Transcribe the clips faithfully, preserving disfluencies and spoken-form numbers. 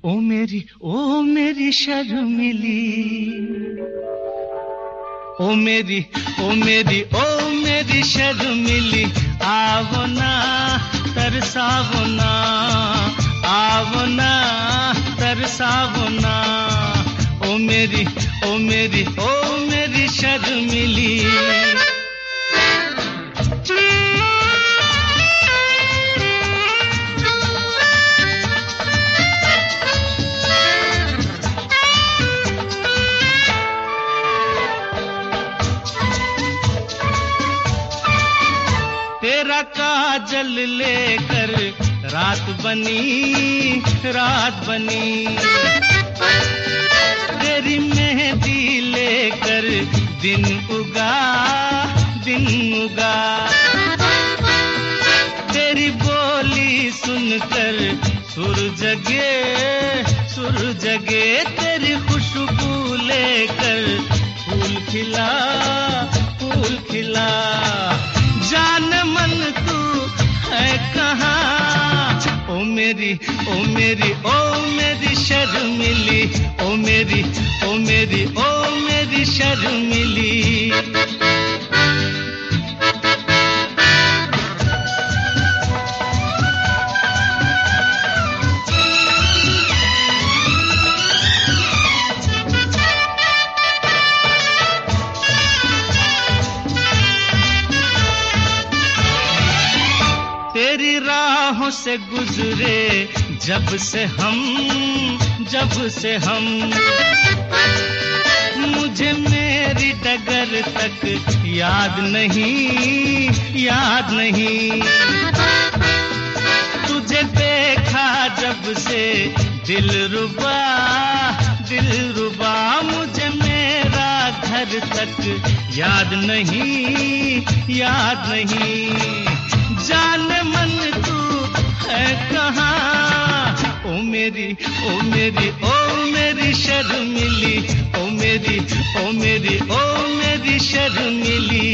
ओ मेरी ओ मेरी शर्मिली, ओ मेरी ओ मेरी ओ मेरी शर्मिली, आवो ना तरसावो ना, आवो ना तरसावो ना। ओ मेरी ओ मेरी ओ मेरी शर्मिली। तेरा काजल लेकर रात बनी, रात बनी, तेरी मेहंदी लेकर दिन उगा, दिन उगा, तेरी बोली सुनकर सुर जगे, सुर जगे, तेरी खुशबू लेकर फूल खिला, फूल खिला। जान मन तू है कहाँ, ओ मेरी ओ मेरी ओ मेरी शर्मिली, ओ मेरी ओ मेरी ओ मेरी शर्मिली। तेरी राहों से गुजरे जब से हम, जब से हम, मुझे मेरी डगर तक याद नहीं, याद नहीं। तुझे देखा जब से दिल रुबा, दिल रुबा, मुझे मेरा घर तक याद नहीं, याद नहीं। जान मन तू है कहाँ, ओ मेरी ओ मेरी ओ मेरी शर्मिली, ओ मेरी ओ मेरी ओ मेरी शर्मिली।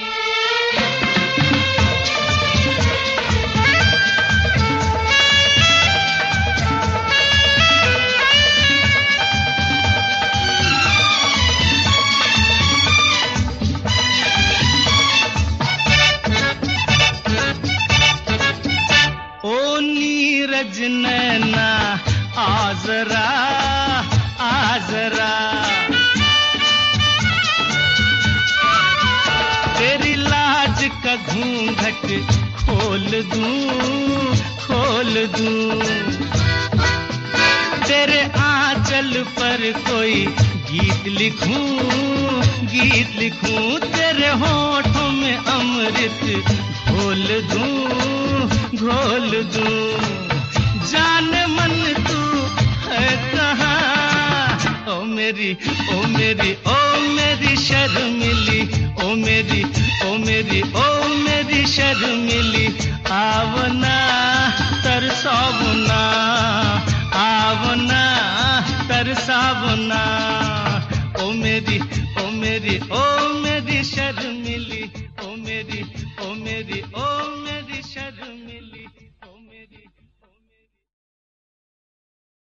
नीरज नैना आजरा, आजरा, तेरी लाज का घूंघट खोल दूं, खोल दूं, तेरे आंचल पर कोई गीत लिखूं, गीत लिखूं, तेरे होठों में अमृत घोल दूं, घोल दूं। जान मन तू है कहाँ, ओ मेरी ओ मेरी ओ मेरी शर्मिली, ओ मेरी ओ मेरी ओ मेरी शर्मिली। आवो ना तरसावो ना, आवो ना तरसावो ना। ओ मेरी ओ मेरी ओ मेरी शर्मिली।